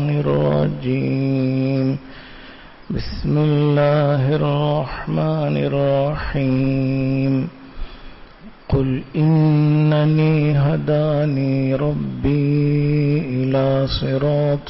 الشيطان الرجيم بسم الله الرحمن الرحيم قل إنني هداني ربي إلى صراط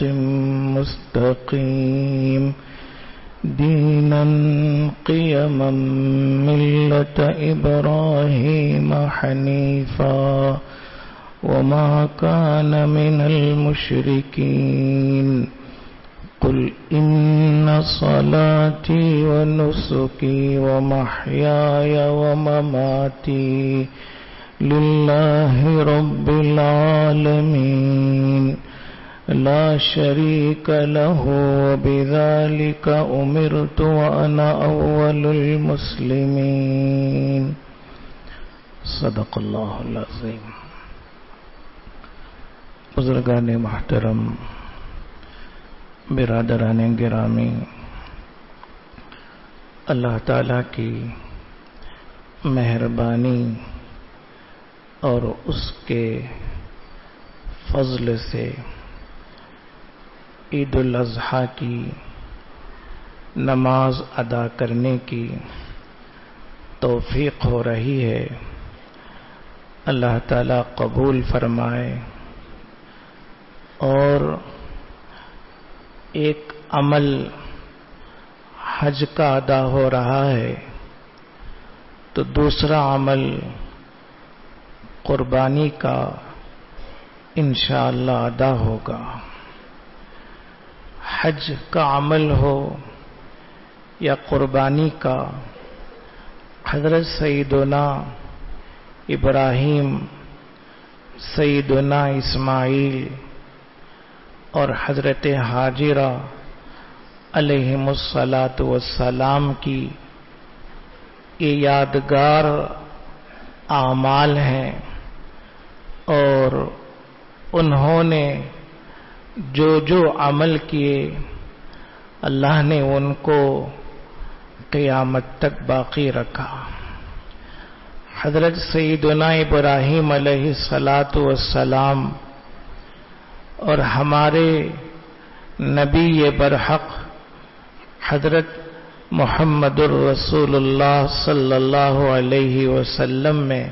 مستقيم دينا قيما ملة إبراهيم حنيفا وما كان من المشركين قل إن صلاتي ونسكي ومحياي ومماتي لله رب العالمين لا شريك له وبذلك أمرت وأنا أول المسلمين صدق اللہ العظیم۔ بزرگان محترم، برادران گرامی، اللہ تعالیٰ کی مہربانی اور اس کے فضل سے عید الاضحیٰ کی نماز ادا کرنے کی توفیق ہو رہی ہے۔ اللہ تعالیٰ قبول فرمائے۔ اور ایک عمل حج کا ادا ہو رہا ہے تو دوسرا عمل قربانی کا انشاءاللہ ادا ہوگا۔ حج کا عمل ہو یا قربانی کا، حضرت سیدنا ابراہیم، سیدنا اسماعیل اور حضرت ہاجرہ علیہم الصلاۃ والسلام کی یہ یادگار اعمال ہیں، اور انہوں نے جو عمل کیے اللہ نے ان کو قیامت تک باقی رکھا۔ حضرت سیدنا ابراہیم علیہ الصلاۃ والسلام اور ہمارے نبی برحق حضرت محمد الرسول اللہ صلی اللہ علیہ وسلم میں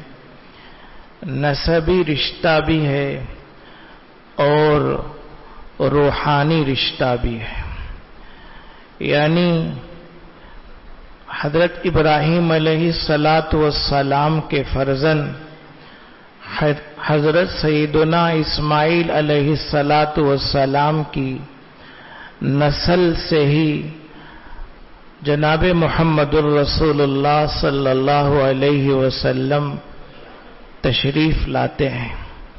نسبی رشتہ بھی ہے اور روحانی رشتہ بھی ہے۔ یعنی حضرت ابراہیم علیہ الصلاۃ والسلام کے فرزند حضرت سیدنا اسماعیل علیہ الصلاۃ والسلام کی نسل سے ہی جناب محمد الرسول اللہ صلی اللہ علیہ وسلم تشریف لاتے ہیں۔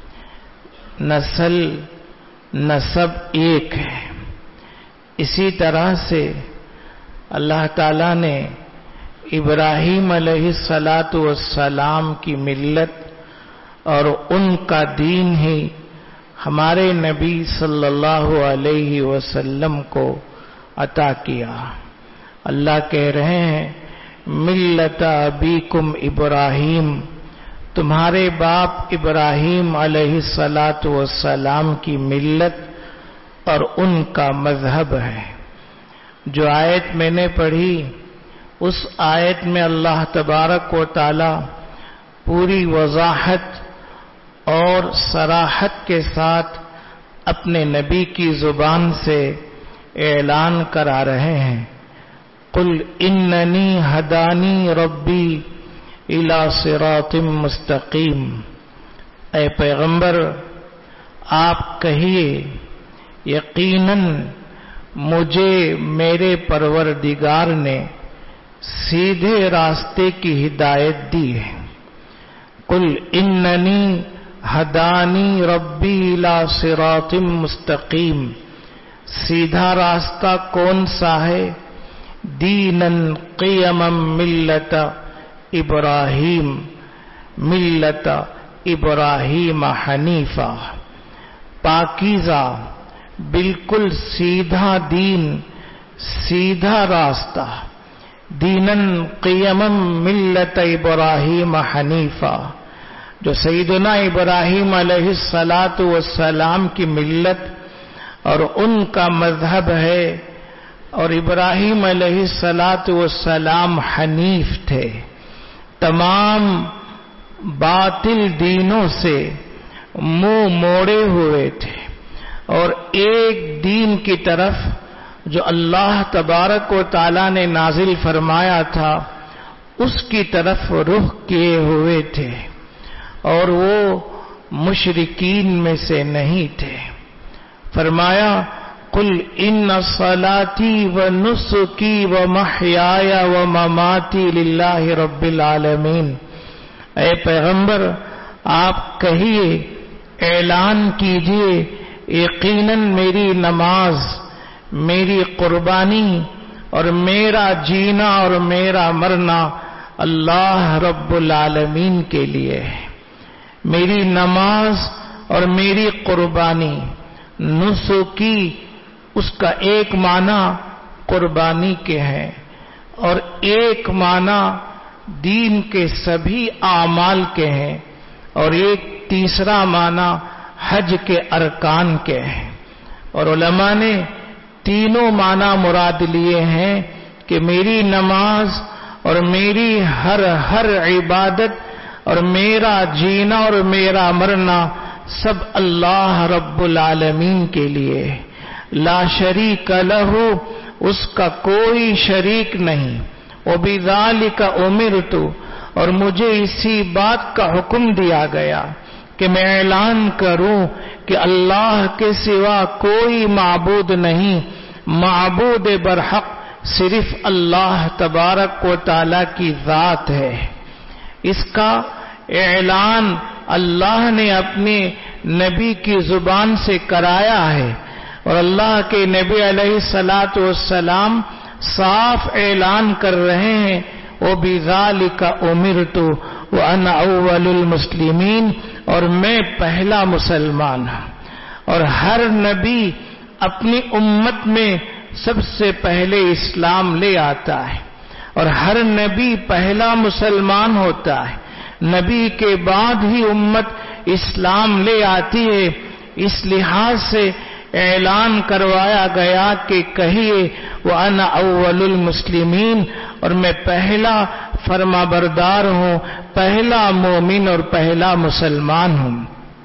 نسب ایک ہے۔ اسی طرح سے اللہ تعالیٰ نے ابراہیم علیہ الصلاۃ والسلام کی ملت اور ان کا دین ہی ہمارے نبی صلی اللہ علیہ وسلم کو عطا کیا۔ اللہ کہہ رہے ہیں ملت ابیکم ابراہیم، تمہارے باپ ابراہیم علیہ الصلاۃ والسلام کی ملت اور ان کا مذہب ہے۔ جو آیت میں نے پڑھی اس آیت میں اللہ تبارک و تعالی پوری وضاحت اور صراحت کے ساتھ اپنے نبی کی زبان سے اعلان کرا رہے ہیں قل اننی ہدانی ربی الی صراط مستقیم۔ اے پیغمبر آپ کہیے یقیناً مجھے میرے پروردگار نے سیدھے راستے کی ہدایت دی ہے۔ قل اننی ہدانی ربی الی صراط مستقیم، سیدھا راستہ کون سا ہے؟ دیناً قیما ملت ابراہیم، ملت ابراہیم حنیفا، پاکیزہ بالکل سیدھا دین، سیدھا راستہ، دیناً قیما ملت ابراہیم حنیفا، جو سیدنا ابراہیم علیہ الصلاۃ والسلام کی ملت اور ان کا مذہب ہے، اور ابراہیم علیہ السلام حنیف تھے، تمام باطل دینوں سے منہ موڑے ہوئے تھے، اور ایک دین کی طرف جو اللہ تبارک و تعالی نے نازل فرمایا تھا اس کی طرف رخ کیے ہوئے تھے، اور وہ مشرکین میں سے نہیں تھے۔ فرمایا قل ان صلاتی و نسکی و محیایا و مماتی للہ رب العالمین۔ اے پیغمبر آپ کہیے، اعلان کیجئے، یقیناً میری نماز، میری قربانی اور میرا جینا اور میرا مرنا اللہ رب العالمین کے لیے ہے۔ میری نماز اور میری قربانی، نسکی اس کا ایک معنی قربانی کے ہے، اور ایک معنی دین کے سبھی اعمال کے ہیں، اور ایک تیسرا معنی حج کے ارکان کے ہیں۔ اور علماء نے تینوں معنی مراد لیے ہیں کہ میری نماز اور میری ہر عبادت اور میرا جینا اور میرا مرنا سب اللہ رب العالمین کے لیے، لا شریک لہ، اس کا کوئی شریک نہیں، وبذالک امرت، اور مجھے اسی بات کا حکم دیا گیا کہ میں اعلان کروں کہ اللہ کے سوا کوئی معبود نہیں، معبود برحق صرف اللہ تبارک و تعالی کی ذات ہے۔ اس کا اعلان اللہ نے اپنے نبی کی زبان سے کرایا ہے، اور اللہ کے نبی علیہ السلام صاف اعلان کر رہے ہیں، وَبِذَالِكَ أُمِرْتُ وَأَنَا أَوَّلُ الْمُسْلِمِينَ، اور میں پہلا مسلمان ہوں۔ اور ہر نبی اپنی امت میں سب سے پہلے اسلام لے آتا ہے، اور ہر نبی پہلا مسلمان ہوتا ہے، نبی کے بعد ہی امت اسلام لے آتی ہے۔ اس لحاظ سے اعلان کروایا گیا کہ کہیے وَأَنَا أَوَّلُ الْمُسْلِمِينَ، اور میں پہلا فرما بردار ہوں، پہلا مومن اور پہلا مسلمان ہوں۔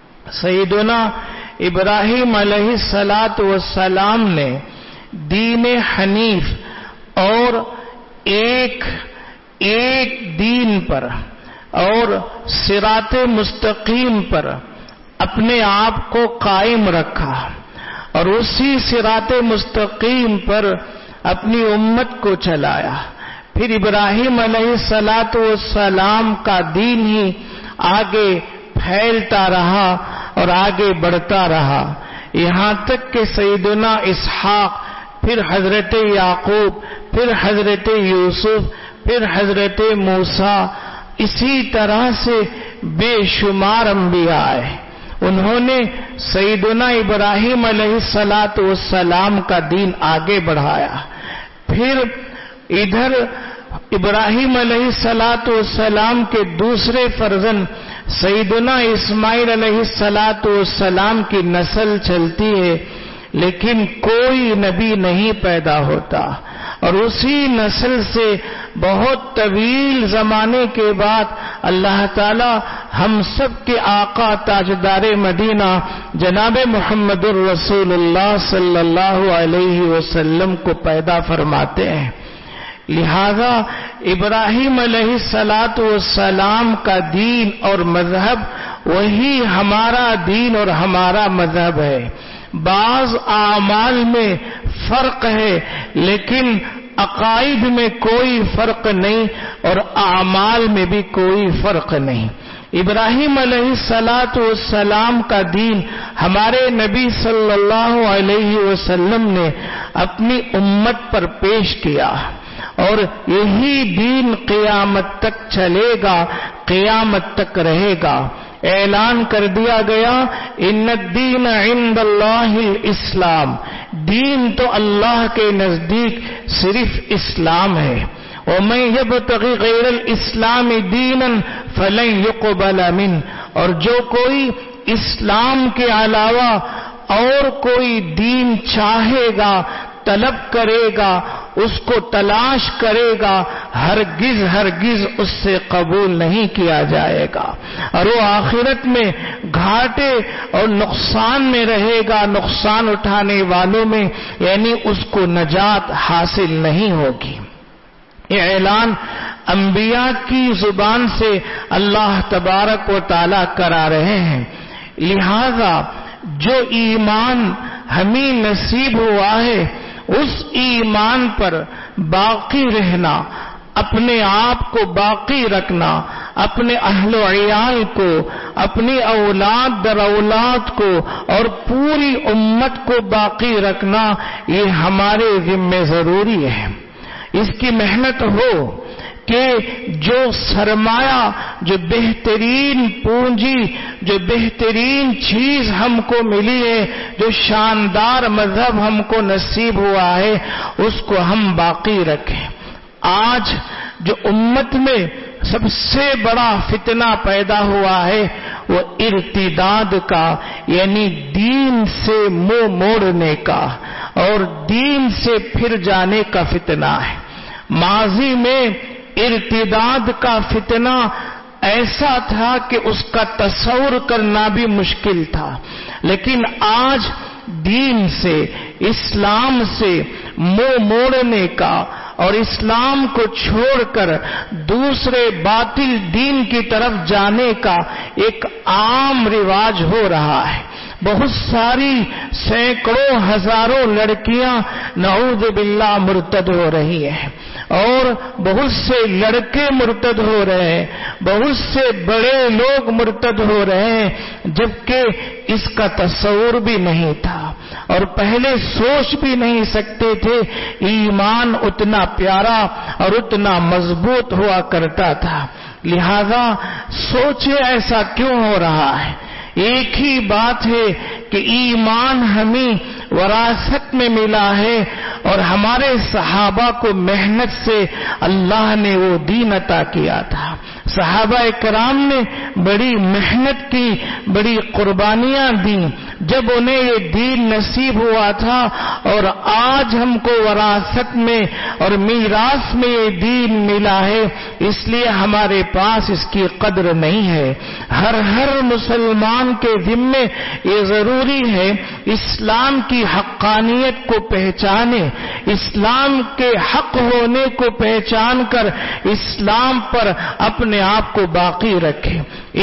سیدنا ابراہیم علیہ السلام نے دین حنیف اور ایک دین پر اور صراط مستقیم پر اپنے آپ کو قائم رکھا، اور اسی صراط مستقیم پر اپنی امت کو چلایا۔ پھر ابراہیم علیہ السلام کا دین ہی آگے پھیلتا رہا اور آگے بڑھتا رہا، یہاں تک کہ سیدنا اسحاق، پھر حضرت یعقوب، پھر حضرت یوسف، پھر حضرت موسیٰ، اسی طرح سے بے شمار انبیاء آئے۔ انہوں نے سیدنا ابراہیم علیہ السلام کا دین آگے بڑھایا۔ پھر ادھر ابراہیم علیہ السلام کے دوسرے فرزند سیدنا اسماعیل علیہ السلام کی نسل چلتی ہے، لیکن کوئی نبی نہیں پیدا ہوتا، اور اسی نسل سے بہت طویل زمانے کے بعد اللہ تعالی ہم سب کے آقا تاجدار مدینہ جناب محمد الرسول اللہ صلی اللہ علیہ وسلم کو پیدا فرماتے ہیں۔ لہذا ابراہیم علیہ السلام کا دین اور مذہب وہی ہمارا دین اور ہمارا مذہب ہے۔ بعض اعمال میں فرق ہے، لیکن عقائد میں کوئی فرق نہیں اور اعمال میں بھی کوئی فرق نہیں۔ ابراہیم علیہ السلام کا دین ہمارے نبی صلی اللہ علیہ وسلم نے اپنی امت پر پیش کیا، اور یہی دین قیامت تک چلے گا، قیامت تک رہے گا۔ اعلان کر دیا گیا ان الدین عند اللہ الاسلام، دین تو اللہ کے نزدیک صرف اسلام ہے۔ ومن یبتغی غیر الاسلام دینا فلن یقبل منہ، اور جو کوئی اسلام کے علاوہ اور کوئی دین چاہے گا، طلب کرے گا، اس کو تلاش کرے گا، ہرگز ہرگز اس سے قبول نہیں کیا جائے گا، اور وہ آخرت میں گھاٹے اور نقصان میں رہے گا، نقصان اٹھانے والوں میں، یعنی اس کو نجات حاصل نہیں ہوگی۔ یہ اعلان انبیاء کی زبان سے اللہ تبارک و تعالی کرا رہے ہیں۔ لہذا جو ایمان ہمیں نصیب ہوا ہے اس ایمان پر باقی رہنا، اپنے آپ کو باقی رکھنا، اپنے اہل و عیال کو، اپنی اولاد در اولاد کو اور پوری امت کو باقی رکھنا، یہ ہمارے ذمہ ضروری ہے۔ اس کی محنت ہو کہ جو سرمایہ، جو بہترین پونجی، جو بہترین چیز ہم کو ملی ہے، جو شاندار مذہب ہم کو نصیب ہوا ہے، اس کو ہم باقی رکھیں۔ آج جو امت میں سب سے بڑا فتنہ پیدا ہوا ہے وہ ارتداد کا، یعنی دین سے منہ موڑنے کا اور دین سے پھر جانے کا فتنہ ہے۔ ماضی میں ارتداد کا فتنہ ایسا تھا کہ اس کا تصور کرنا بھی مشکل تھا، لیکن آج دین سے، اسلام سے منہ موڑنے کا اور اسلام کو چھوڑ کر دوسرے باطل دین کی طرف جانے کا ایک عام رواج ہو رہا ہے۔ بہت ساری سینکڑوں ہزاروں لڑکیاں نعوذ باللہ مرتد ہو رہی ہیں، اور بہت سے لڑکے مرتد ہو رہے ہیں، بہت سے بڑے لوگ مرتد ہو رہے ہیں، جبکہ اس کا تصور بھی نہیں تھا اور پہلے سوچ بھی نہیں سکتے تھے۔ ایمان اتنا پیارا اور اتنا مضبوط ہوا کرتا تھا۔ لہذا سوچے ایسا کیوں ہو رہا ہے؟ ایک ہی بات ہے کہ ایمان ہمیں وراثت میں ملا ہے، اور ہمارے صحابہ کو محنت سے اللہ نے وہ دین عطا کیا تھا۔ صحابہ کرام نے بڑی محنت کی، بڑی قربانیاں دیں، جب انہیں یہ دین نصیب ہوا تھا، اور آج ہم کو وراثت میں اور میراث میں یہ دین ملا ہے، اس لیے ہمارے پاس اس کی قدر نہیں ہے۔ ہر مسلمان کے ذمے یہ ضروری ہے اسلام کی حقانیت کو پہچانے، اسلام کے حق ہونے کو پہچان کر اسلام پر اپنے آپ کو باقی رکھے۔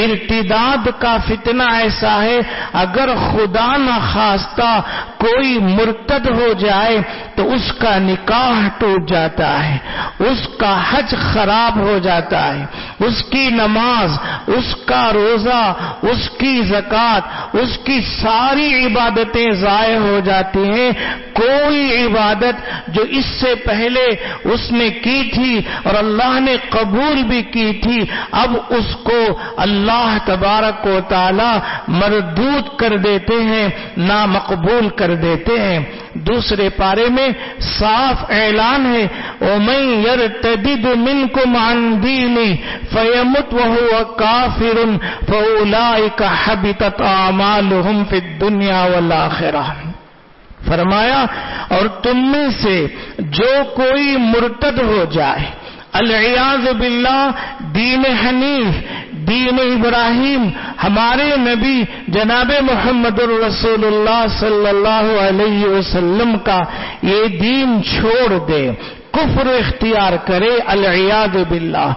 ارتداد کا فتنہ ایسا ہے، اگر خدا نہ خواستہ کوئی مرتد ہو جائے تو اس کا نکاح ٹوٹ جاتا ہے، اس کا حج خراب ہو جاتا ہے، اس کی نماز، اس کا روزہ، اس کی زکوٰۃ، اس کی ساری عبادتیں ضائع ہو جاتی ہیں۔ کوئی عبادت جو اس سے پہلے اس نے کی تھی اور اللہ نے قبول بھی کی تھی، اب اس کو اللہ تبارک و تعالی مردود کر دیتے ہیں، نامقبول کر دیتے ہیں۔ دوسرے پارے میں صاف اعلان ہے، وَمَن يَرْتَدِدْ مِنْكُمْ عَنْ دِينِهِ فَيَمُتْ وَهُوَ كَافِرٌ فَأُولَٰئِكَ حَبِطَتْ أَعْمَالُهُمْ فِي الدُّنْيَا وَالْآخِرَةِ۔ فرمایا اور تم میں سے جو کوئی مرتد ہو جائے، العیاذ باللہ، دین حنیف، دین ابراہیم، ہمارے نبی جناب محمد الرسول اللہ صلی اللہ علیہ وسلم کا یہ دین چھوڑ دے، کفر اختیار کرے، العیاذ باللہ،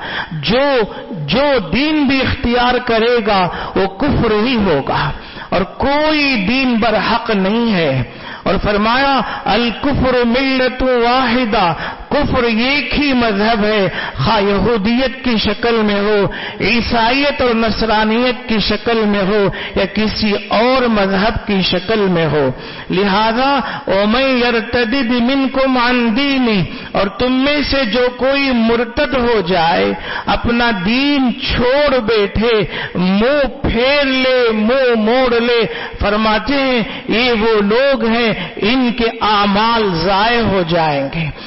جو دین بھی اختیار کرے گا وہ کفر ہی ہوگا، اور کوئی دین برحق نہیں ہے۔ اور فرمایا الکفر ملت واحدہ، کفر ایک ہی مذہب ہے، خواہ یہودیت کی شکل میں ہو، عیسائیت اور نصرانیت کی شکل میں ہو، یا کسی اور مذہب کی شکل میں ہو۔ لہذا وَمَن يَرْتَدِدْ مِنْكُمْ عَنْ دِينِهِ، اور تم میں سے جو کوئی مرتد ہو جائے، اپنا دین چھوڑ بیٹھے، منہ پھیر لے، منہ موڑ لے، فرماتے ہیں یہ وہ لوگ ہیں ان کے اعمال ضائع ہو جائیں گے، دنیا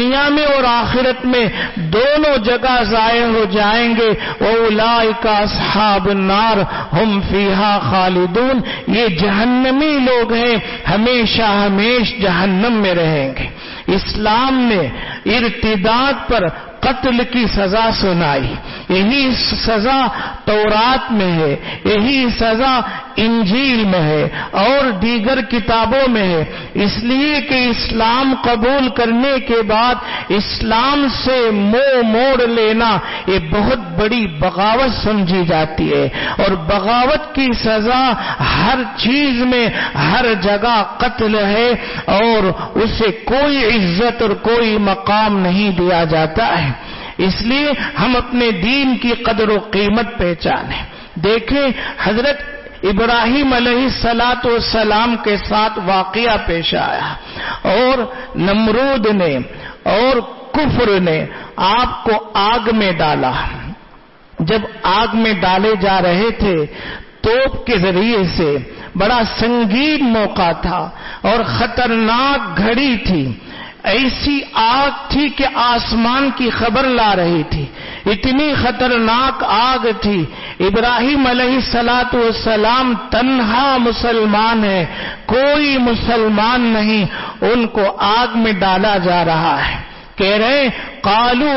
دنیا میں اور آخرت میں دونوں جگہ ضائع ہو جائیں گے. اولئک اصحاب النار ہم فیہا خالدون. یہ جہنمی لوگ ہیں، ہمیشہ جہنم میں رہیں گے. اسلام نے ارتداد پر قتل کی سزا سنائی. یہی سزا تورات میں ہے، یہی سزا انجیل میں ہے اور دیگر کتابوں میں ہے. اس لیے کہ اسلام قبول کرنے کے بعد اسلام سے منہ موڑ لینا یہ بہت بڑی بغاوت سمجھی جاتی ہے، اور بغاوت کی سزا ہر چیز میں ہر جگہ قتل ہے، اور اسے کوئی عزت اور کوئی مقام نہیں دیا جاتا ہے. اس لیے ہم اپنے دین کی قدر و قیمت پہچانیں. دیکھیں حضرت ابراہیم علیہ السلام کے ساتھ واقعہ پیش آیا، اور نمرود نے اور کفر نے آپ کو آگ میں ڈالا. جب آگ میں ڈالے جا رہے تھے توپ کے ذریعے سے، بڑا سنگین موقع تھا اور خطرناک گھڑی تھی. ایسی آگ تھی کہ آسمان کی خبر لا رہی تھی، اتنی خطرناک آگ تھی. ابراہیم علیہ السلام تنہا مسلمان ہے، کوئی مسلمان نہیں. ان کو آگ میں ڈالا جا رہا ہے. کہہ رہے قالوا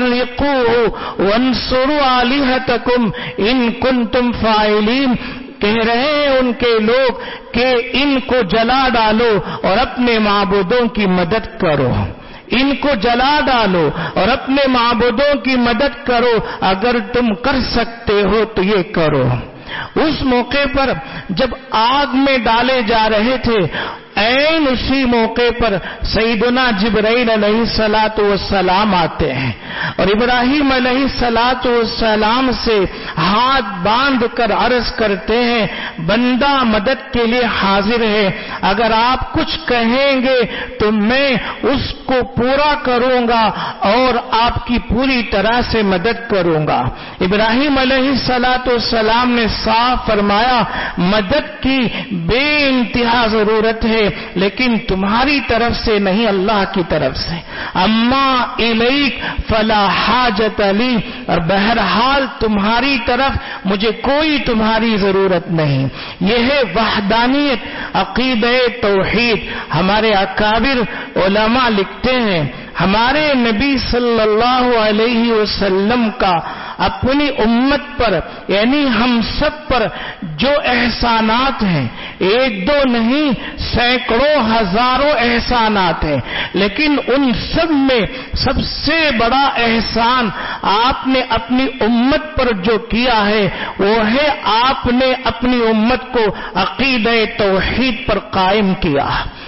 حرقوه وانصروا آلهتكم ان کنتم فاعلین. کہہ رہے ہیں ان کے لوگ کہ ان کو جلا ڈالو اور اپنے معبودوں کی مدد کرو. ان کو جلا ڈالو اور اپنے معبودوں کی مدد کرو، اگر تم کر سکتے ہو تو یہ کرو. اس موقع پر جب آگ میں ڈالے جا رہے تھے، عین اسی موقع پر سیدنا جبرائیل علیہ السلام آتے ہیں اور ابراہیم علیہ السلام سے ہاتھ باندھ کر عرض کرتے ہیں بندہ مدد کے لیے حاضر ہے، اگر آپ کچھ کہیں گے تو میں اس کو پورا کروں گا اور آپ کی پوری طرح سے مدد کروں گا. ابراہیم علیہ السلام نے صاف فرمایا مدد کی بے انتہا ضرورت ہے، لیکن تمہاری طرف سے نہیں، اللہ کی طرف سے. اما الیک فلا حاجت لی، اور بہرحال تمہاری طرف مجھے کوئی تمہاری ضرورت نہیں. یہ ہے وحدانیت، عقیدہ توحید. ہمارے اکابر علماء لکھتے ہیں ہمارے نبی صلی اللہ علیہ وسلم کا اپنی امت پر یعنی ہم سب پر جو احسانات ہیں، ایک دو نہیں سینکڑوں ہزاروں احسانات ہیں، لیکن ان سب میں سب سے بڑا احسان آپ نے اپنی امت پر جو کیا ہے وہ ہے آپ نے اپنی امت کو عقیدہ توحید پر قائم کیا،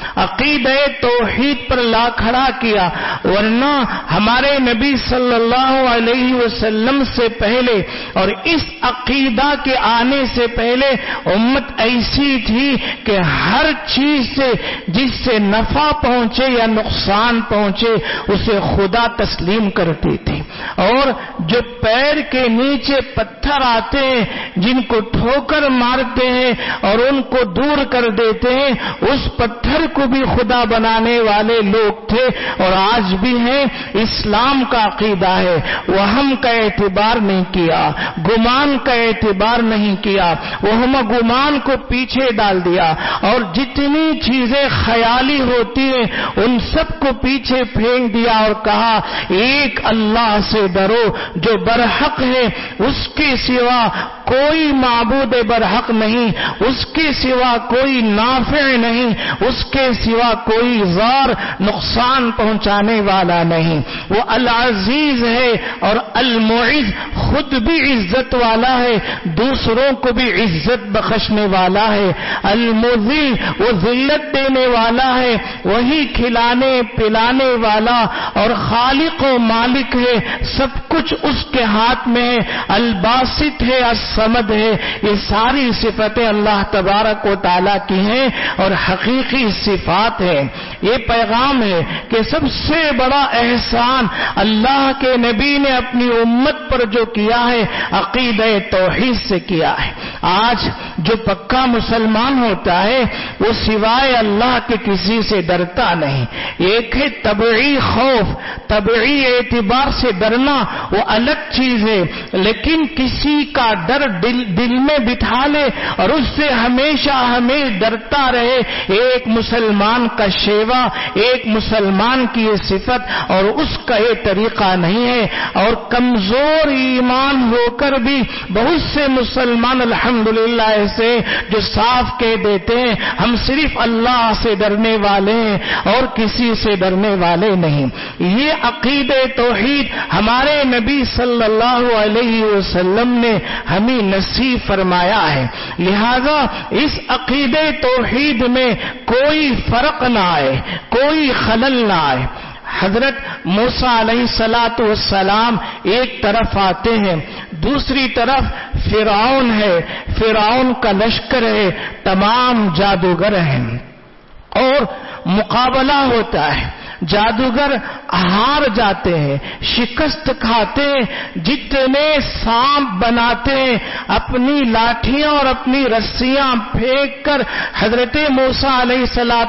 عقیدہ توحید پر لا کھڑا کیا. ورنہ ہمارے نبی صلی اللہ علیہ وسلم سے پہلے اور اس عقیدہ کے آنے سے پہلے امت ایسی تھی کہ ہر چیز سے جس سے نفع پہنچے یا نقصان پہنچے اسے خدا تسلیم کرتی تھی. اور جو پیر کے نیچے پتھر آتے ہیں جن کو ٹھوکر مارتے ہیں اور ان کو دور کر دیتے ہیں، اس پتھر کو بھی خدا بنانے والے لوگ تھے اور آج بھی ہیں. اسلام کا عقیدہ ہے، وہم کا اعتبار نہیں کیا، گمان کا اعتبار نہیں کیا، وہم گمان کو پیچھے ڈال دیا اور جتنی چیزیں خیالی ہوتی ہیں ان سب کو پیچھے پھینک دیا اور کہا ایک اللہ سے ڈرو جو برحق ہے، اس کے سوا کوئی معبود برحق نہیں، اس کے سوا کوئی نافع نہیں، اس کے سوا کوئی ضار نقصان پہنچانے والا نہیں. وہ العزیز ہے اور المعز، خود بھی عزت والا ہے، دوسروں کو بھی عزت بخشنے والا ہے. المذل، وہ ذلت دینے والا ہے، وہی کھلانے پلانے والا اور خالق و مالک ہے، سب کچھ اس کے ہاتھ میں ہے. الباسط ہے، صمد ہے، یہ ساری صفتیں اللہ تبارک و تعالیٰ کی ہیں اور حقیقی صفات ہیں۔ یہ پیغام ہے کہ سب سے بڑا احسان اللہ کے نبی نے اپنی امت پر جو کیا ہے عقیدہ توحید سے کیا ہے۔ آج جو پکا مسلمان ہوتا ہے وہ سوائے اللہ کے کسی سے ڈرتا نہیں۔ ایک ہے طبعی خوف، طبعی اعتبار سے ڈرنا، وہ الگ چیز ہے، لیکن کسی کا ڈر دل میں بٹھا لے اور اس سے ہمیشہ ڈرتا رہے، ایک مسلمان کا شیوا، ایک مسلمان کی یہ صفت اور اس کا یہ طریقہ نہیں ہے۔ اور کمزور ایمان ہو کر بھی بہت سے مسلمان الحمدللہ ایسے جو صاف کہہ دیتے ہیں ہم صرف اللہ سے ڈرنے والے ہیں اور کسی سے ڈرنے والے نہیں۔ یہ عقیدہ توحید ہمارے نبی صلی اللہ علیہ وسلم نے ہمیں نصیب فرمایا ہے، لہذا اس عقیدہ توحید میں کوئی فرق نہ آئے، کوئی خلل نہ آئے۔ حضرت موسیٰ علیہ السلام ایک طرف آتے ہیں، دوسری طرف فرعون ہے، فرعون کا لشکر ہے، تمام جادوگر ہیں اور مقابلہ ہوتا ہے۔ جادوگر ہار جاتے ہیں، شکست کھاتے ہیں، جتنے سانپ بناتے ہیں اپنی لاٹھیاں اور اپنی رسیاں پھینک کر حضرت موسیٰ علیہ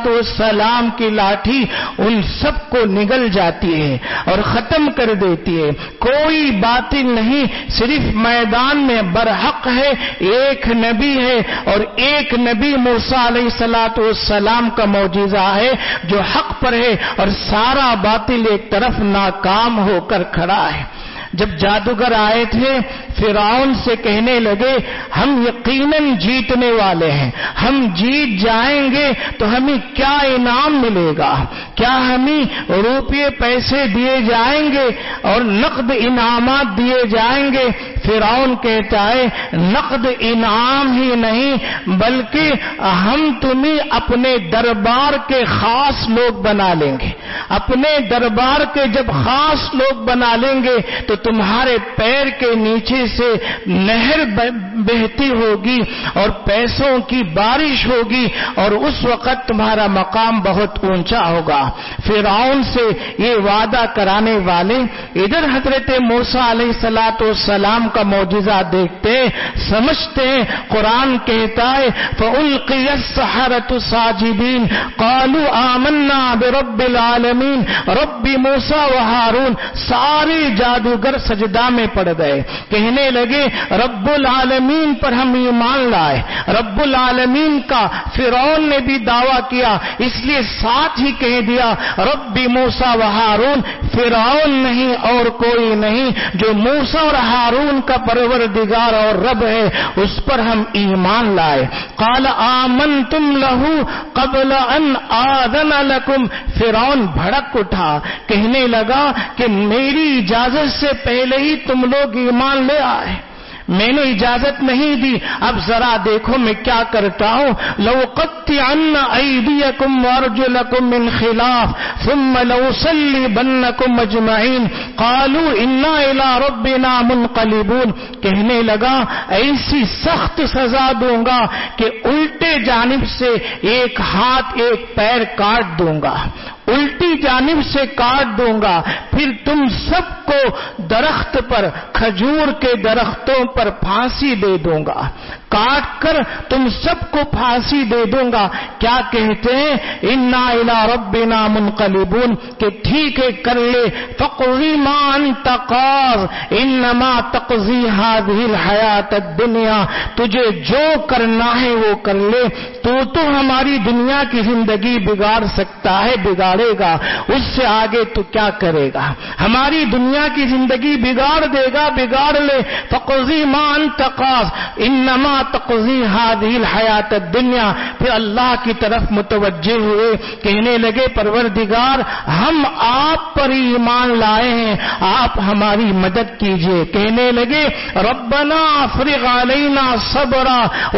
السلام کی لاٹھی ان سب کو نگل جاتی ہے اور ختم کر دیتی ہے۔ کوئی باطل نہیں، صرف میدان میں برحق ہے، ایک نبی ہے اور ایک نبی موسیٰ علیہ السلام کا معجزہ ہے جو حق پر ہے اور سارا باطل ایک طرف ناکام ہو کر کھڑا ہے۔ جب جادوگر آئے تھے فرعون سے کہنے لگے ہم یقیناً جیتنے والے ہیں، ہم جیت جائیں گے تو ہمیں کیا انعام ملے گا، کیا ہمیں روپے پیسے دیے جائیں گے اور نقد انعامات دیے جائیں گے؟ فرعون کہتا ہے نقد انعام ہی نہیں بلکہ ہم تمہیں اپنے دربار کے خاص لوگ بنا لیں گے، اپنے دربار کے جب خاص لوگ بنا لیں گے تو تمہارے پیر کے نیچے سے نہر بہتی ہوگی اور پیسوں کی بارش ہوگی اور اس وقت تمہارا مقام بہت اونچا ہوگا۔ فرعون سے یہ وعدہ کرانے والے ادھر حضرت موسیٰ علیہ السلام کا معجزہ دیکھتے سمجھتے ہیں۔ قرآن کہتا ہے فَأُلْقِيَ السَّحَرَةُ سَاجِدِينَ قَالُوا آمَنَّا بِرَبِّ الْعَالَمِينَ رب موسیٰ و ہارون، سارے جادوگر سجدہ میں پڑ گئے، کہنے لگے رب العالمین پر ہم ایمان لائے۔ رب العالمین کا فرعون نے بھی دعویٰ کیا، اس لیے ساتھ ہی کہہ دیا رب موسیٰ و ہارون، فرعون نہیں اور کوئی نہیں، جو موسیٰ اور ہارون کا پروردگار اور رب ہے اس پر ہم ایمان لائے۔ قال آمنتم لہ قبل ان آذن لکم، فرعون بھڑک اٹھا، کہنے لگا کہ میری اجازت سے پہلے ہی تم لوگ ایمان لے آئے، میں نے اجازت نہیں دی، اب ذرا دیکھو میں کیا کرتا ہوں۔ لَأُقَطِّعَنَّ أَيْدِيَكُمْ وَأَرْجُلَكُمْ مِنْ خِلَافٍ ثُمَّ لَأُصَلِّبَنَّكُمْ أَجْمَعِينَ قَالُوا إِنَّا إِلَىٰ رَبِّنَا مُنْقَلِبُونَ، کہنے لگا ایسی سخت سزا دوں گا کہ الٹے جانب سے ایک ہاتھ ایک پیر کاٹ دوں گا، الٹی جانب سے کاٹ دوں گا، پھر تم سب کو درخت پر، کھجور کے درختوں پر پھانسی دے دوں گا، کاٹ کر تم سب کو پھانسی دے دوں گا۔ کیا کہتے ہیں انا الی ربنا منقلبون، کہ ٹھیک ہے کر لے، فقضی ما انت قاض انما تقضی هذه الحیات الدنیا، تجھے جو کرنا ہے وہ کر لے، تو ہماری دنیا کی زندگی بگاڑ سکتا ہے، بگاڑے گا، اس سے آگے تو کیا کرے گا، ہماری دنیا کی زندگی بگاڑ دے گا، بگاڑ لے، فقضی ما انت قاض انما تقضی هذه الحیات الدنیا، پھر اللہ کی طرف متوجہ ہوئے، کہنے لگے پروردگار ہم آپ پر ایمان لائے ہیں، آپ ہماری مدد کیجئے۔ کہنے لگے ربنا افرغ علینا صبرا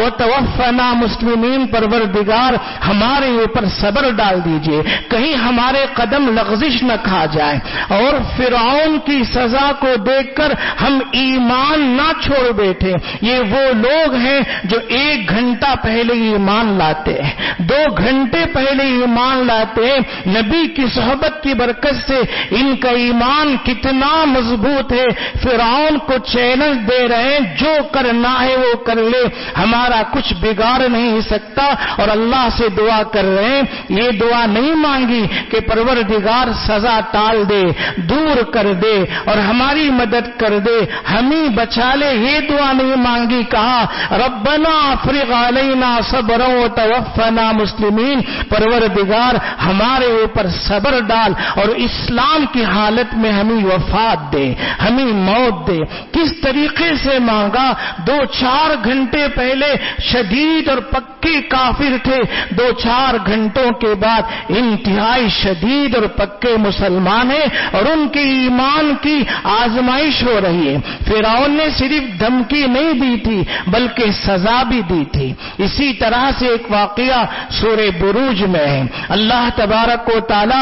وتوفنا مسلمین، پروردگار ہمارے اوپر صبر ڈال دیجئے، کہیں ہمارے قدم لغزش نہ کھا جائے، اور فرعون کی سزا کو دیکھ کر ہم ایمان نہ چھوڑ بیٹھے۔ یہ وہ لوگ ہیں جو 1 گھنٹہ پہلے ایمان لاتے ہیں، 2 گھنٹے پہلے ایمان لاتے ہیں، نبی کی صحبت کی برکت سے ان کا ایمان کتنا مضبوط ہے، فرعون کو چیلنج دے رہے ہیں جو کرنا ہے وہ کر لے، ہمارا کچھ بگاڑ نہیں سکتا، اور اللہ سے دعا کر رہے ہیں۔ یہ دعا نہیں مانگی کہ پروردگار سزا ٹال دے، دور کر دے اور ہماری مدد کر دے، ہمیں بچا لے، یہ دعا نہیں مانگی، کہا ربنا افرغ علینا صبرا وتوفنا مسلمین، پروردگار ہمارے اوپر صبر ڈال اور اسلام کی حالت میں ہمیں وفات دے، ہمیں موت دے۔ کس طریقے سے مانگا؟ 2-4 گھنٹے پہلے شدید اور پکے کافر تھے، 2-4 گھنٹوں کے بعد انتہائی شدید اور پکے مسلمان ہیں، اور ان کے ایمان کی آزمائش ہو رہی ہے۔ فرعون نے صرف دھمکی نہیں دی تھی بلکہ سزا بھی دی تھی۔ اسی طرح سے ایک واقعہ سورہ بروج میں ہے، اللہ تبارک و تعالی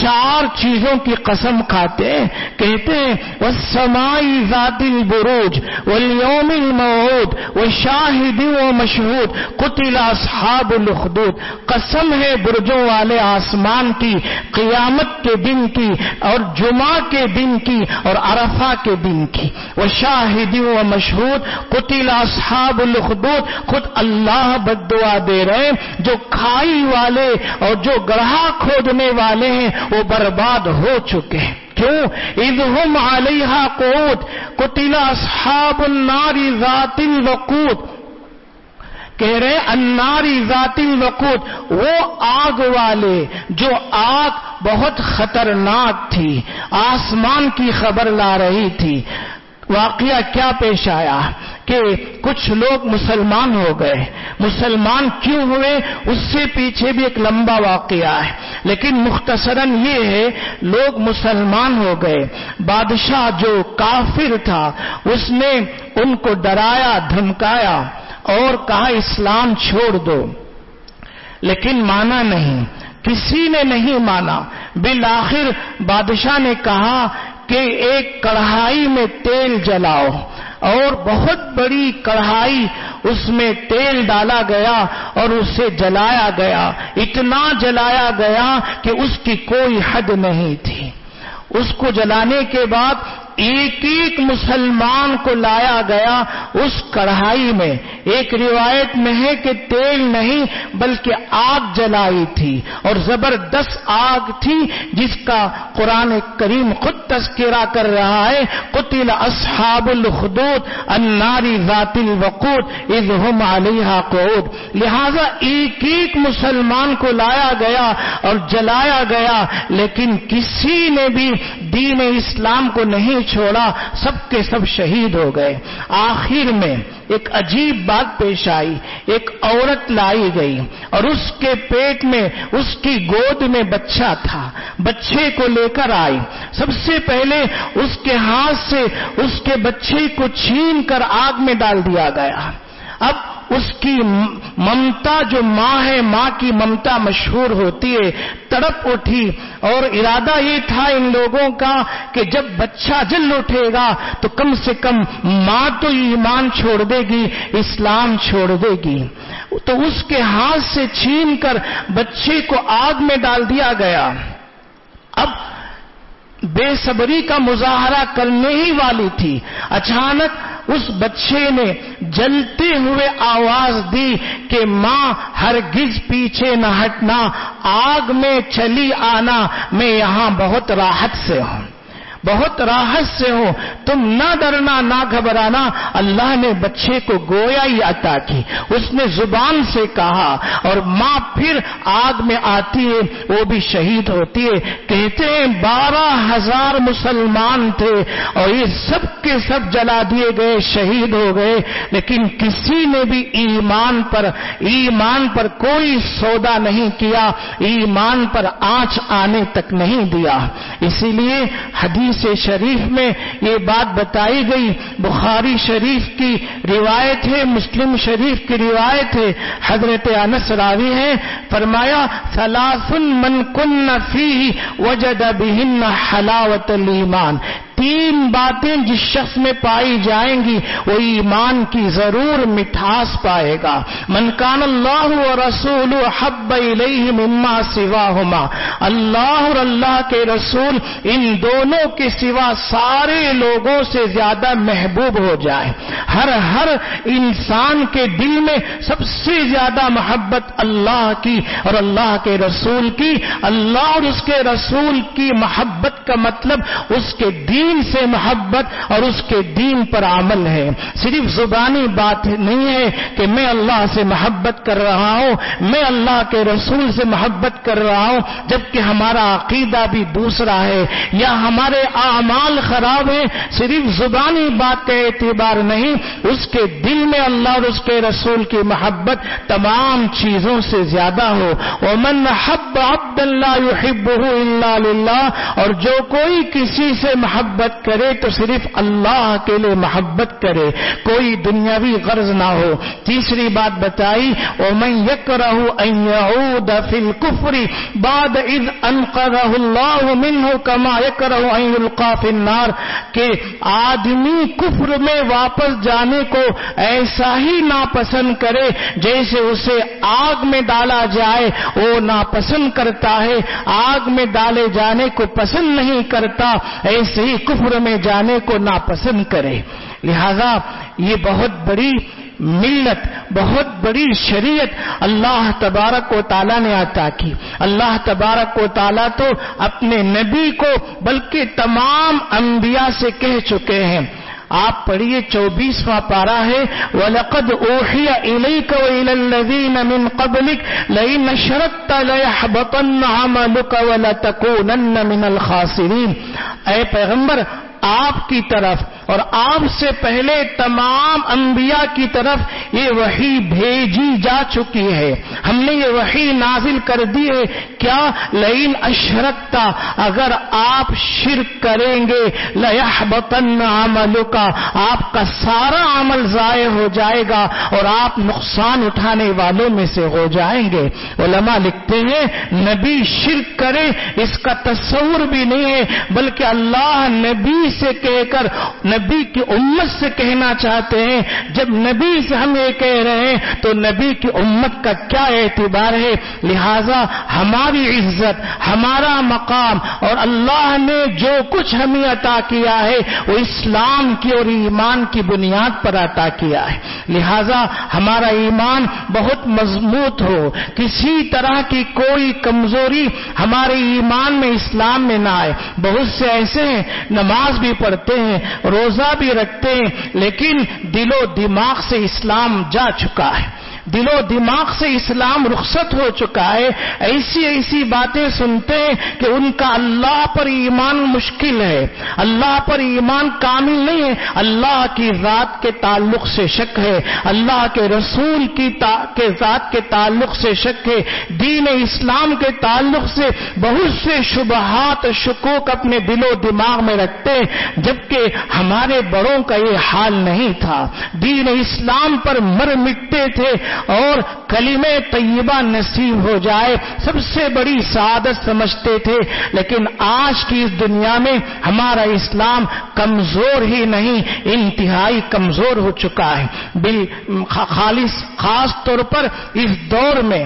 4 چیزوں کی قسم کھاتے ہیں، کہتے ہیں والسماء ذات البروج والیوم الموعود وشاہد ومشہود قتل اصحاب الاخدود، قسم ہے برجوں والے آسمان کی، قیامت کے دن کی، اور جمعہ کے دن کی، اور عرفہ کے دن کی، وشاہد ومشہود قتل اصحاب الاخدود، خود اللہ بددعا دے رہے ہیں جو کھائی والے اور جو گڑھا کھودنے والے ہیں وہ برباد ہو چکے ہیں۔ کیوں؟ اذ ہم علیہا قعود قتل اصحاب النار ذات الوقود، کہہ رہے النار ذات الوقود، وہ آگ والے جو آگ بہت خطرناک تھی، آسمان کی خبر لا رہی تھی۔ واقعہ کیا پیش آیا کہ کچھ لوگ مسلمان ہو گئے۔ مسلمان کیوں ہوئے اس سے پیچھے بھی ایک لمبا واقعہ ہے، لیکن مختصراً یہ ہے لوگ مسلمان ہو گئے۔ بادشاہ جو کافر تھا اس نے ان کو ڈرایا دھمکایا اور کہا اسلام چھوڑ دو، لیکن مانا نہیں، کسی نے نہیں مانا۔ بالآخر بادشاہ نے کہا کہ ایک کڑھائی میں تیل جلاؤ، اور بہت بڑی کڑھائی، اس میں تیل ڈالا گیا اور اسے جلایا گیا، اتنا جلایا گیا کہ اس کی کوئی حد نہیں تھی۔ اس کو جلانے کے بعد ایک ایک مسلمان کو لایا گیا اس کڑھائی میں۔ ایک روایت میں ہے کہ تیل نہیں بلکہ آگ جلائی تھی، اور زبردست آگ تھی جس کا قرآن کریم خود تذکرہ کر رہا ہے، قتل اصحاب الاخدود النار ذات الوقود اذ ہم علیہا قعود۔ لہذا ایک ایک مسلمان کو لایا گیا اور جلایا گیا، لیکن کسی نے بھی دین اسلام کو نہیں چھوڑا، سب کے سب شہید ہو گئے۔ آخر میں ایک عجیب بات پیش آئی، ایک عورت لائی گئی اور اس کے پیٹ میں، اس کی گود میں بچہ تھا، بچے کو لے کر آئی۔ سب سے پہلے اس کے ہاتھ سے اس کے بچے کو چھین کر آگ میں ڈال دیا گیا۔ اب اس کی ممتا، جو ماں ہے، ماں کی ممتا مشہور ہوتی ہے، تڑپ اٹھی، اور ارادہ یہ تھا ان لوگوں کا کہ جب بچہ جل اٹھے گا تو کم سے کم ماں تو ایمان چھوڑ دے گی، اسلام چھوڑ دے گی۔ تو اس کے ہاتھ سے چھین کر بچے کو آگ میں ڈال دیا گیا۔ اب بے صبری کا مظاہرہ کرنے ہی والی تھی، اچانک اس بچے نے جلتے ہوئے آواز دی کہ ماں ہرگز پیچھے نہ ہٹنا، آگ میں چلی آنا، میں یہاں بہت راحت سے ہوں۔ بہت راحت سے ہو، تم نہ ڈرنا نہ گھبرانا۔ اللہ نے بچے کو گویائی عطا کی، اس نے زبان سے کہا، اور ماں پھر آگ میں آتی ہے، وہ بھی شہید ہوتی ہے۔ کہتے ہیں 12,000 مسلمان تھے اور یہ سب کے سب جلا دیے گئے، شہید ہو گئے، لیکن کسی نے بھی ایمان پر کوئی سودا نہیں کیا، ایمان پر آنچ آنے تک نہیں دیا۔ اسی لیے حدیث شریف میں یہ بات بتائی گئی، بخاری شریف کی روایت ہے، مسلم شریف کی روایت ہے، حضرت انس راوی ہیں، فرمایا ثلاث من کن فیہ وجد بہن حلاوت الایمان، 3 باتیں جس شخص میں پائی جائیں گی وہ ایمان کی ضرور مٹھاس پائے گا۔ من کان اللہ ورسولہ احب الیہ مما سواہما، اللہ اور اللہ کے رسول ان دونوں کے سوا سارے لوگوں سے زیادہ محبوب ہو جائے۔ ہر انسان کے دل میں سب سے زیادہ محبت اللہ کی اور اللہ کے رسول کی۔ اللہ اور اس کے رسول کی محبت کا مطلب اس کے دین سے محبت اور اس کے دین پر عمل ہے، صرف زبانی بات نہیں ہے کہ میں اللہ سے محبت کر رہا ہوں، میں اللہ کے رسول سے محبت کر رہا ہوں، جبکہ ہمارا عقیدہ بھی دوسرا ہے یا ہمارے اعمال خراب ہیں۔ صرف زبانی بات کا اعتبار نہیں، اس کے دل میں اللہ اور اس کے رسول کی محبت تمام چیزوں سے زیادہ ہو۔ ومن حب عبد لا يحبه الا للہ، اور جو کوئی کسی سے محبت کرے تو صرف اللہ کے لیے محبت کرے، کوئی دنیاوی غرض نہ ہو۔ تیسری بات بتائی ومن يكره ان يعود في الكفر بعد اذ انقذه الله منه كما يكره ان يلقى في النار، کہ آدمی کفر میں واپس جانے کو ایسا ہی ناپسند کرے جیسے اسے آگ میں ڈالا جائے، وہ ناپسند کرتا ہے، آگ میں ڈالے جانے کو پسند نہیں کرتا، ایسے ہی کفر میں جانے کو ناپسند کرے۔ لہذا یہ بہت بڑی ملت، بہت بڑی شریعت اللہ تبارک و تعالیٰ نے عطا کی۔ اللہ تبارک و تعالیٰ تو اپنے نبی کو بلکہ تمام انبیاء سے کہہ چکے ہیں۔ آپ پڑھیے 24واں پارہ ہے، وَلَقَدْ أُوحِيَ إِلَيْكَ وَإِلَى الَّذِينَ مِن قَبْلِكَ لَئِنْ أَشْرَكْتَ لَيَحْبَطَنَّ عَمَلُكَ وَلَتَكُونَنَّ مِنَ الْخَاسِرِينَ۔ اے پیغمبر، آپ کی طرف اور آپ سے پہلے تمام انبیاء کی طرف یہ وحی بھیجی جا چکی ہے، ہم نے یہ وحی نازل کر دی ہے۔ کیا؟ لئن اشرکتا، اگر آپ شرک کریں گے، لیحبطن عملک، آپ کا سارا عمل ضائع ہو جائے گا اور آپ نقصان اٹھانے والوں میں سے ہو جائیں گے۔ علماء لکھتے ہیں نبی شرک کرے اس کا تصور بھی نہیں ہے، بلکہ اللہ نبی سے کہہ کر نبی کی امت سے کہنا چاہتے ہیں۔ جب نبی سے ہم یہ کہہ رہے ہیں تو نبی کی امت کا کیا اعتبار ہے؟ لہذا ہماری عزت، ہمارا مقام اور اللہ نے جو کچھ ہمیں عطا کیا ہے وہ اسلام کی اور ایمان کی بنیاد پر عطا کیا ہے۔ لہذا ہمارا ایمان بہت مضبوط ہو، کسی طرح کی کوئی کمزوری ہمارے ایمان میں، اسلام میں نہ آئے۔ بہت سے ایسے ہیں نماز بھی پڑھتے ہیں، روزہ بھی رکھتے ہیں، لیکن دل و دماغ سے اسلام جا چکا ہے، دل و دماغ سے اسلام رخصت ہو چکا ہے۔ ایسی باتیں سنتے ہیں کہ ان کا اللہ پر ایمان مشکل ہے، اللہ پر ایمان کامل نہیں ہے، اللہ کی ذات کے تعلق سے شک ہے، اللہ کے رسول کی ذات کے تعلق سے شک ہے، دین اسلام کے تعلق سے بہت سے شبہات شکوک اپنے دل و دماغ میں رکھتے ہیں، جبکہ ہمارے بڑوں کا یہ حال نہیں تھا، دین اسلام پر مر مٹتے تھے اور کلمہ طیبہ نصیب ہو جائے سب سے بڑی سعادت سمجھتے تھے۔ لیکن آج کی اس دنیا میں ہمارا اسلام کمزور ہی نہیں، انتہائی کمزور ہو چکا ہے۔ خاص طور پر اس دور میں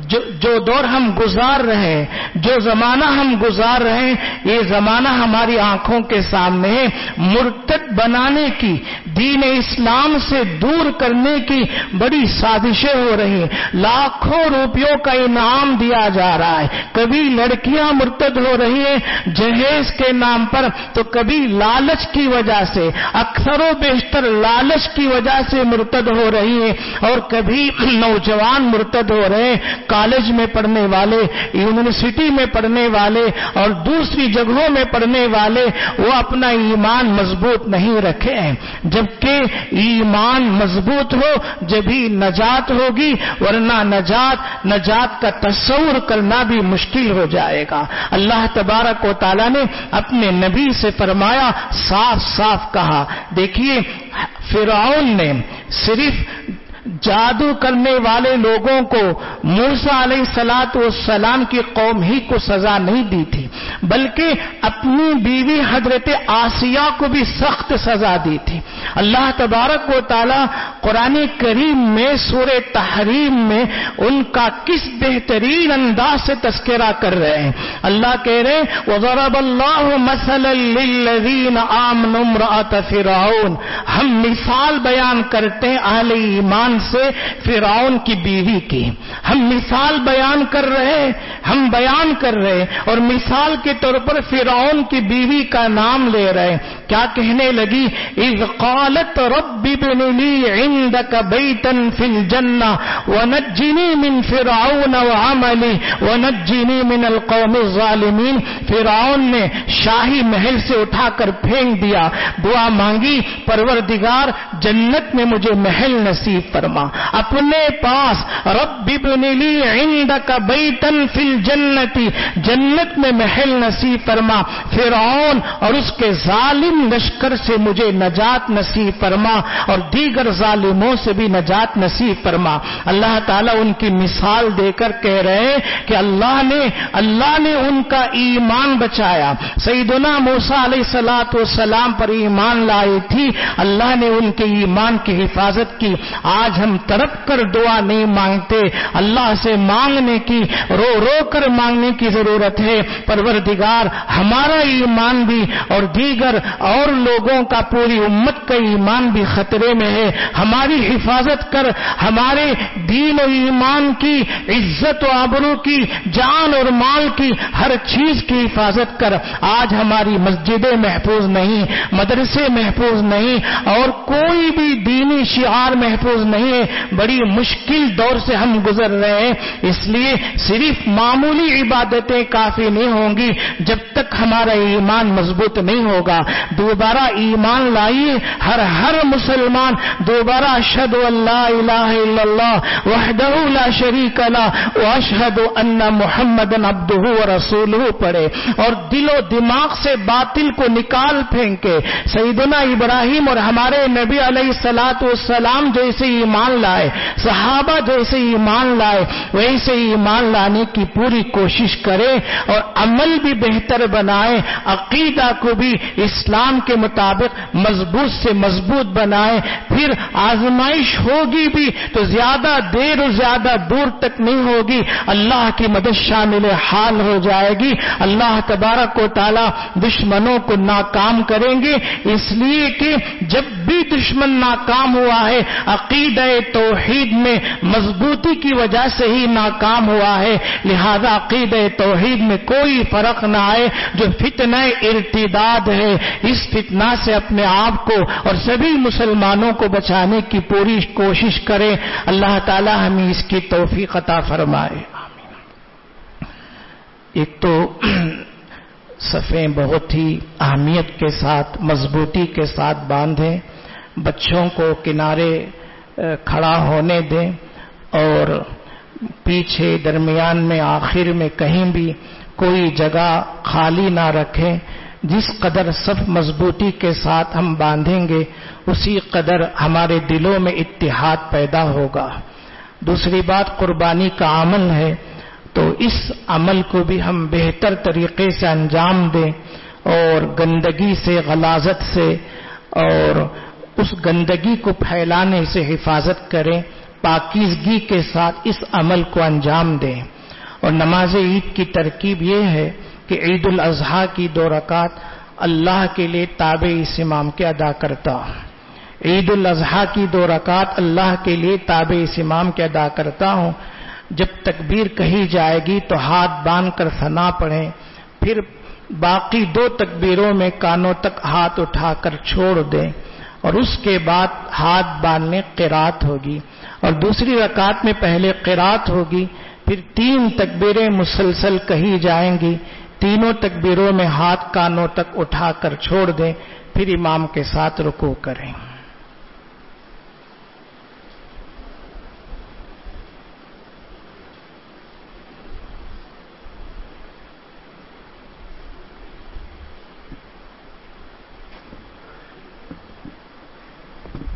جو دور ہم گزار رہے ہیں، جو زمانہ ہم گزار رہے ہیں، یہ زمانہ ہماری آنکھوں کے سامنے ہے۔ مرتد بنانے کی، دین اسلام سے دور کرنے کی بڑی سازشیں ہو رہی ہیں، لاکھوں روپیوں کا انعام دیا جا رہا ہے۔ کبھی لڑکیاں مرتد ہو رہی ہیں جہیز کے نام پر، تو کبھی لالچ کی وجہ سے، اکثر و بیشتر لالچ کی وجہ سے مرتد ہو رہی ہیں، اور کبھی نوجوان مرتد ہو رہے ہیں، کالج میں پڑھنے والے، یونیورسٹی میں پڑھنے والے اور دوسری جگہوں میں پڑھنے والے، وہ اپنا ایمان مضبوط نہیں رکھے ہیں۔ جبکہ ایمان مضبوط ہو جبھی نجات ہوگی، ورنہ نجات کا تصور کرنا بھی مشکل ہو جائے گا۔ اللہ تبارک و تعالی نے اپنے نبی سے فرمایا، صاف صاف کہا۔ دیکھیے فرعون نے صرف جادو کرنے والے لوگوں کو، موسیٰ علیہ السلام کی قوم ہی کو سزا نہیں دی تھی، بلکہ اپنی بیوی حضرت آسیہ کو بھی سخت سزا دی تھی۔ اللہ تبارک و تعالی قرآن کریم میں سورہ تحریم میں ان کا کس بہترین انداز سے تذکرہ کر رہے ہیں۔ اللہ کہہ رہے ہیں وَضَرَبَ اللَّهُ مَثَلًا لِّلَّذِينَ آمَنُوا امْرَأَتَ فِرْعَوْنَ، ہم مثال بیان کرتے ہیں اہل ایمان سے فرعون کی بیوی کی۔ ہم مثال بیان کر رہے اور مثال کے طور پر فرعون کی بیوی کا نام لے رہے۔ کیا کہنے لگی؟ اذ قالت رب ابن لی عندک بیتا فی الجنہ ونجنی من فرعون وعملی ونجنی من القوم الظالمین۔ فرعون نے شاہی محل سے اٹھا کر پھینک دیا، دعا مانگی پروردگار جنت میں مجھے محل نصیب فرما، اپنے پاس رب ابن لی عندک بیتا فی الجنتی، جنت میں محل نصیب فرما، فرعون اور اس کے ظالم لشکر سے مجھے نجات نصیب فرما اور دیگر ظالموں سے بھی نجات نصیب فرما۔ اللہ تعالیٰ ان کی مثال دے کر کہہ رہے ہیں کہ اللہ نے ان کا ایمان بچایا۔ سیدنا موسیٰ علیہ السلام پر ایمان لائی تھی، اللہ نے ان کے ایمان کی حفاظت کی۔ آج ہم تڑپ کر دعا نہیں مانگتے، اللہ سے مانگنے کی، رو رو کر مانگنے کی ضرورت ہے۔ پروردگار ہمارا ایمان بھی اور دیگر اور لوگوں کا، پوری امت کا ایمان بھی خطرے میں ہے، ہماری حفاظت کر، ہمارے دین و ایمان کی، عزت و آبرو کی، جان اور مال کی، ہر چیز کی حفاظت کر۔ آج ہماری مسجدیں محفوظ نہیں، مدرسے محفوظ نہیں اور کوئی بھی دینی شعار محفوظ نہیں ہے، بڑی مشکل دور سے ہم گزر رہے ہیں۔ اس لیے صرف معمولی عبادتیں کافی نہیں ہوں گی جب تک ہمارا ایمان مضبوط نہیں ہوگا۔ دوبارہ ایمان لائیے، ہر مسلمان دوبارہ اشہد ان لا الہ الا اللہ وحدہ لا شریک لہ واشہد ان محمدًا عبدہ ورسولہ پڑھے اور دل و دماغ سے باطل کو نکال پھینکے۔ سیدنا ابراہیم اور ہمارے نبی علیہ السلام جیسے ایمان لائے، صحابہ جیسے ایمان لائے، ویسے ایمان لانے کی پوری کوشش کرے اور عمل بھی بہتر بنائے، عقیدہ کو بھی اسلام کے مطابق مضبوط سے مضبوط بنائے۔ پھر آزمائش ہوگی بھی تو زیادہ دیر اور زیادہ دور تک نہیں ہوگی، اللہ کی مدد شامل حال ہو جائے گی۔ اللہ تبارک و تعالی دشمنوں کو ناکام کریں گے، اس لیے کہ جب بھی دشمن ناکام ہوا ہے عقیدہ توحید میں مضبوطی کی وجہ سے ہی ناکام ہوا ہے۔ لہذا عقیدہ توحید میں کوئی فرق نہ آئے۔ جو فتنہ ارتداد ہے، اس فتنہ سے اپنے آپ کو اور سبھی مسلمانوں کو بچانے کی پوری کوشش کریں۔ اللہ تعالی ہمیں اس کی توفیق عطا فرمائے۔ ایک تو صفیں بہت ہی اہمیت کے ساتھ، مضبوطی کے ساتھ باندھیں، بچوں کو کنارے کھڑا ہونے دیں اور پیچھے، درمیان میں، آخر میں کہیں بھی کوئی جگہ خالی نہ رکھیں۔ جس قدر صف مضبوطی کے ساتھ ہم باندھیں گے اسی قدر ہمارے دلوں میں اتحاد پیدا ہوگا۔ دوسری بات قربانی کا عمل ہے، تو اس عمل کو بھی ہم بہتر طریقے سے انجام دیں اور گندگی سے، غلاظت سے اور اس گندگی کو پھیلانے سے حفاظت کریں۔ پاکیزگی کے ساتھ اس عمل کو انجام دیں. اور نماز عید کی ترکیب یہ ہے کہ عید الاضحیٰ کی 2 رکعت اللہ کے لیے تابع اس امام کے ادا کرتا ہوں. عید الاضحیٰ کی 2 رکعت اللہ کے لیے تابع اس امام کے ادا کرتا ہوں. جب تکبیر کہی جائے گی تو ہاتھ باندھ کر ثنا پڑھیں، پھر باقی 2 تکبیروں میں کانوں تک ہاتھ اٹھا کر چھوڑ دیں، اور اس کے بعد ہاتھ باندھنے قرات ہوگی. اور دوسری رکعت میں پہلے قرات ہوگی، پھر 3 تکبیریں مسلسل کہی جائیں گی. تینوں تکبیروں میں ہاتھ کانوں تک اٹھا کر چھوڑ دیں، پھر امام کے ساتھ رکوع کریں.